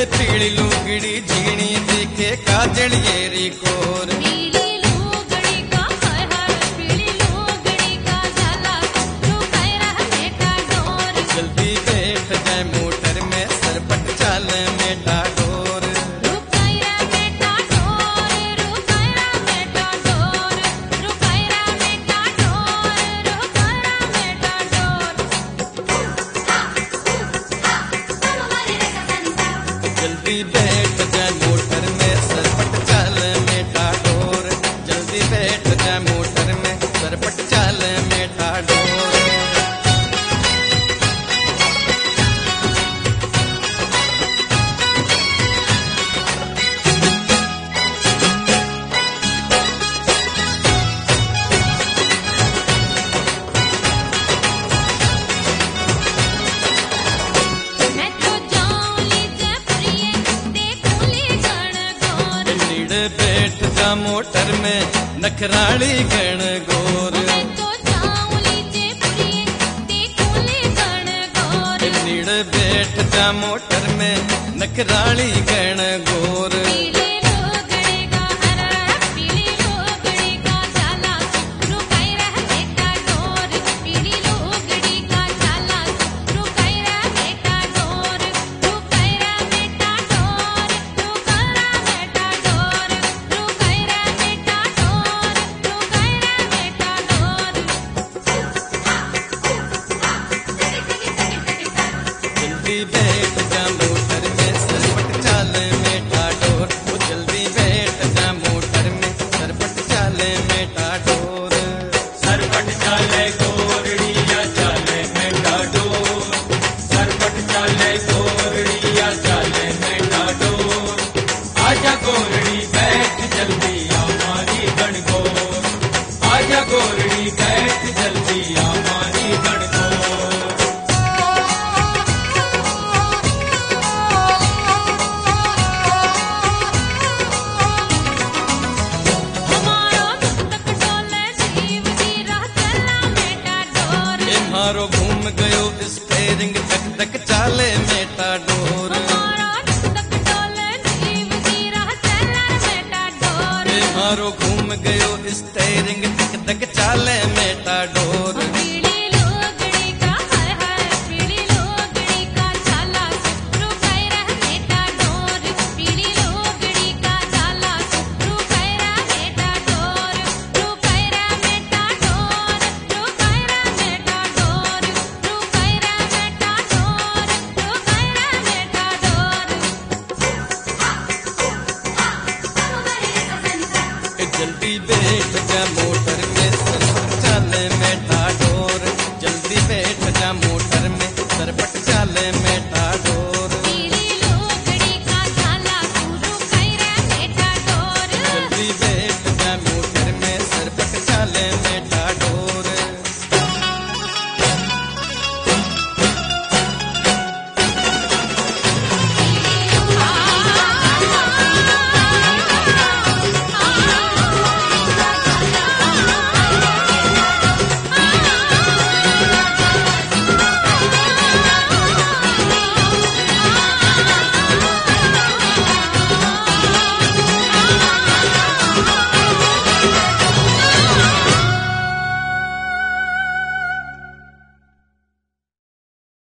पीली लुगड़ी झीणी दिखे काजलिएरी कोर। पीली लुगड़ी का हाय हाय, पीली लुगड़ी का जाला रुकाई रह बेटा डोर। जल्दी बैठ जाए मोटर में सरपट चाल मेटा डोर। रुकाई रह बेटा डोर, रुकाई रह बेटा डोर, रुकाई रह बेटा डोर, रुकाई रह बेटा डोर। जल्दी बैठ जाए मोटर में सरपट चाल मेटा डोर। जल्दी बैठ जाए मोटर में सरपट चाल मेटा डोर। मैं तो जाऊंली जफरिए देखूंली गण गोर। नीड़ बैठ जा मोटर में नखराली गण गोर। मैं तो जाऊंली जफरिए देखूंली गण गोर। नीड़ बैठ जा मोटर में नखराली गण गोर। पीली लुगड़ी का हरा, पीली लुगड़ी का जाला रुकाई रह बेटा डोर। पीली लुगड़ी का जाला रुकाई रह बेटा डोर, रुकाई रह बेटा डोर, रुकाई रह बेटा डोर, रुकाई रह बेटा डोर, रुकाई रह बेटा डोर। जल्दी बैठ जा मोटर में सरपट चाल मेटा डोर। वो जल्दी बैठ जा मोटर में सरपट चाल मेटा डोर। सरपट चाले गोरड़िया चाले मेटा डोर। सरपट चाले गोरड़िया चाले मेटा डोर। आजा गोरड़ी बैठ जल्दी हमारी गणगोर। आजा गोरड़ी बैठ जल्दी हमारी गणगोर। हमारा मस्तक डोले जीव जी राह चला बेटा डोर। ए मारो घूम गयो स्टेरिंग तक तक चाले मेटा डोर। हमारा मस्तक डोले जीव जी राह चला बेटा डोर। ए मारो घूम गयो स्टेरिंग तक तक चाले मेटा डोर। पीली लुगड़ी का हाय हाय, पीली लुगड़ी का जाला रुकाई रह बेटा डोर। पीली लुगड़ी का जाला रुकाई रह बेटा डोर, रुकाई रह बेटा डोर, रुकाई रह बेटा डोर, रुकाई रह बेटा डोर, रुकाई रह बेटा डोर। जल्दी बैठ जा